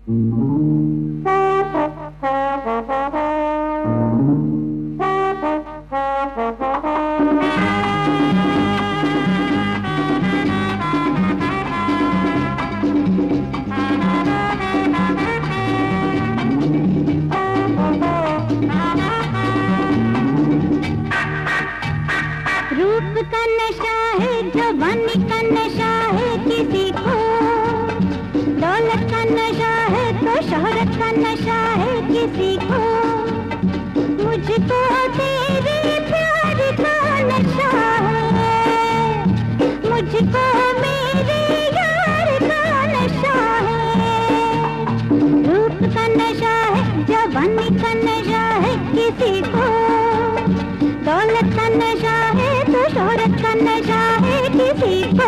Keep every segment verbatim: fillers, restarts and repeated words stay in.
रूप का नशा है, जवानी का नशा है किसी को, दौलत का नशा है तो शोहरत का नशा है किसी को, मुझको तेरे प्यार का नशा है, मुझको मेरे यार का नशा है। रूप का नशा है, जवानी का नशा है किसी को, दौलत का नशा है तो शोहरत का नशा है किसी को।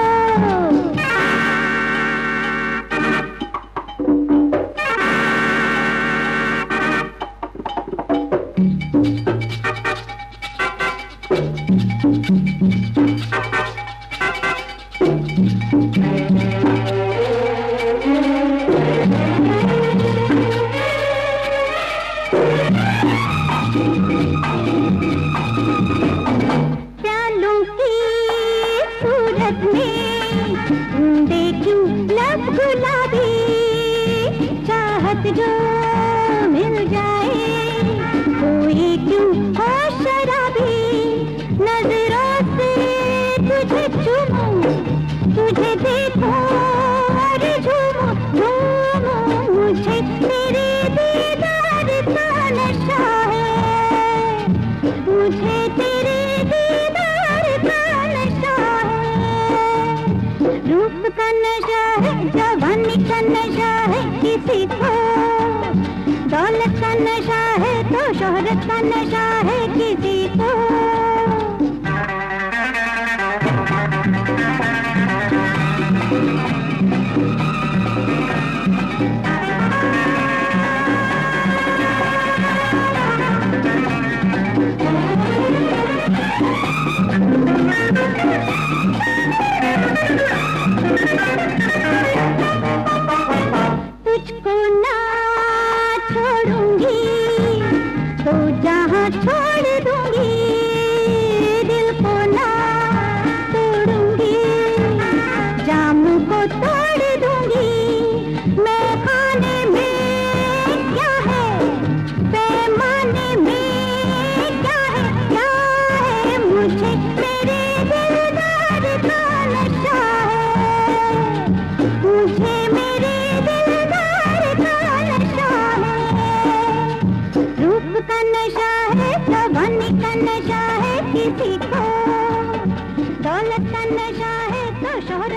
देखूं लब गुलाबी, चाहत जो मिल जाए कोई क्यों हो शराबी, नजरों से तुझे चूमूं, तुझे देखूं और झूमूं झूमूं, मुझे तेरे दीदार का नशा है, मुझे तेरे दीदार का नशा है। रूप का नशा है, जवानी का नशा है किसी को, दौलत का नशा है तो शोहरत का नशा है किसी को। तुझको ना छोड़ूंगी तो जहाँ छोड़ दूंगी, दिल को ना तोड़ूंगी, जाम को तोड़ दूंगी, मैं खाने में क्या है, पैमाने में क्या है, क्या है, मुझे मेरे दिलदार का नशा है, मुझे मेरे का नशा है, जवानी का नशा है किसी को, दौलत का नशा है तो शोहरत